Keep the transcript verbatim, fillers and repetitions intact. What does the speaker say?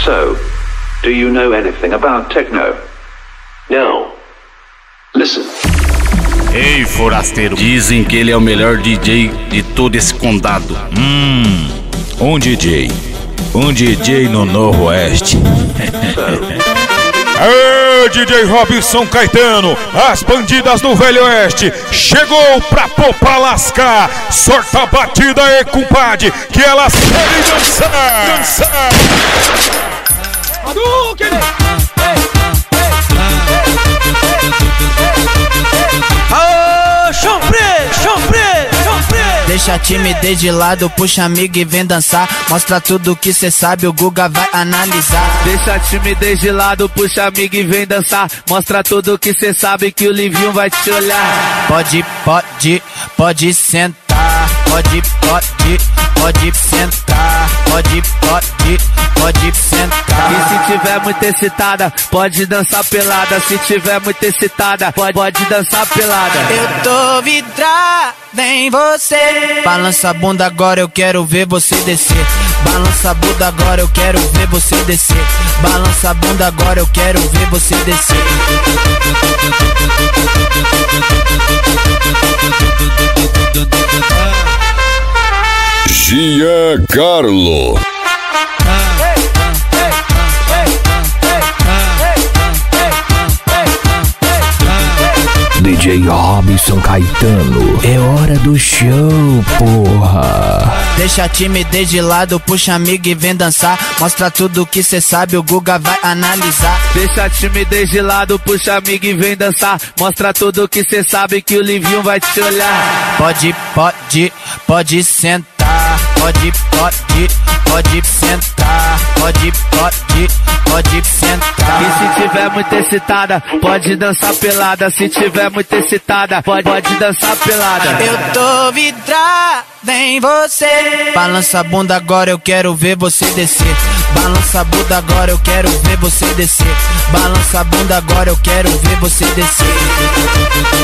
So, do you know anything about techno? No. Listen. Ei, forasteiro, dizem que ele é o melhor D J de todo esse condado. Hum, um D J. Um D J no Noroeste. Aê, D J Robson Caetano, as bandidas do Velho Oeste, chegou pra pôr pra lascar. Sorta a batida aí, compadre, que elas querem dançar. Dançar. Aô, chombre, chombre, chombre. Deixa a timidez de lado, puxa amigo e vem dançar. Mostra tudo que cê sabe, o Guga vai analisar. Deixa a timidez de lado, puxa amigo e vem dançar. Mostra tudo que cê sabe, que o Livinho vai te olhar. Pode, pode, pode sentar. Pode, pode, pode sentar. Pode, pode, pode sentar. E se tiver muito excitada, pode dançar pelada. Se tiver muito excitada, pode, pode dançar pelada. Eu tô vidrada em você. Balança a bunda agora, eu quero ver você descer. Balança a bunda agora, eu quero ver você descer. Balança a bunda agora, eu quero ver você descer. Giancarlo. D J Robson Caetano, é hora do show, porra. Deixa a timidez de lado, puxa amigo e vem dançar. Mostra tudo que cê sabe, o Guga vai analisar. Deixa a timidez de lado, puxa amigo e vem dançar. Mostra tudo que cê sabe, que o Livinho vai te olhar. Pode, pode, pode sentar. Pode, pode, pode sentar. Pode, pode, pode sentar. E se tiver muito excitada, pode dançar pelada. Se tiver muito excitada, pode, pode dançar pelada. Eu tô vidrada em você. Balança a bunda agora, eu quero ver você descer. Balança a bunda agora, eu quero ver você descer. Balança a bunda agora, eu quero ver você descer.